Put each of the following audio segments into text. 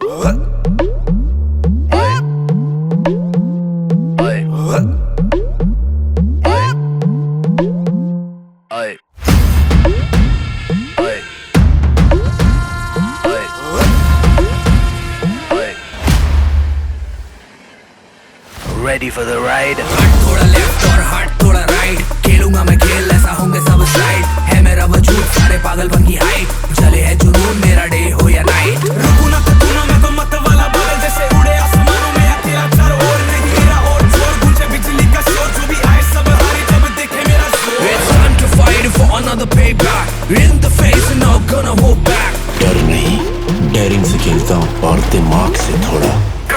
Ready for the ride? हाथ थोड़ा left और हाथ थोड़ा राइट, खेलूंगा मैं खेल ऐसा होंगे सब साइड। है मेरा वजूद सारे पागलपन की हाइट, चले है जुनून मेरा डे हो या नाइट। रुकू ना थकू ना मैं तो मत वाला बादल जैसे उड़े आसमानों में, अकेला चारों ओर नहीं मेरा और जोर, गूंजे बिजली का शोर, जो भी आए सब हारे जब देखे मेरा जोर। It's time to fight for another payback, in the face and not gonna hold back। डर नहीं, डेयरिंग से खेलता हूँ और दिमाग से थोड़ा।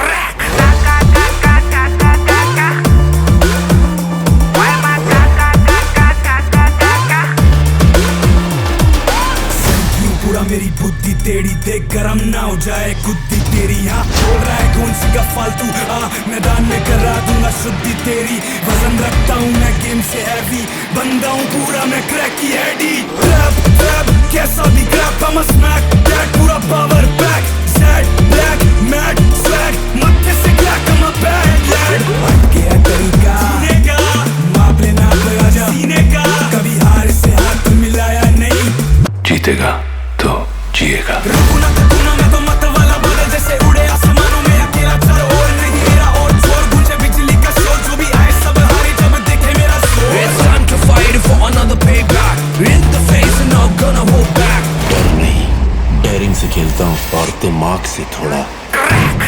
मेरी बुद्धि टेढ़ी देख गरम ना हो जाए गुद्दी तेरी। यहाँ बोल रहा है कौन सी का फालतू, मैदान में करा दूंगा शुद्धि तेरी। वजन रखता हूँ मैं गेम से हैवी, बंदा हूँ पूरा मैं क्रैक की एडी। ट्रैप ट्रैप कैसा भी crap, I'm a smack that, पूरा power back. Sad black mad swag, मत्थे से crack I'm a bad lad। हटके है तरीका सीने का, माप लेना लगा जा सीने का, कभी हार से हाथ मिलाया नहीं। जीतेगा तो जिएगा। रुकू ना थकू ना मैं तो मत वाला बादल जैसे उड़े आसमानों में, अकेला चारों ओर नहीं मेरा और जोर, गूंजे बिजली का शोर, जो भी आए सब हारे जब देखे मेरा जोर। It's time to fight for another payback, in the face and not gonna hold back। डर नहीं, डेयरिंग से खेलता हूँ और दिमाग से थोड़ा।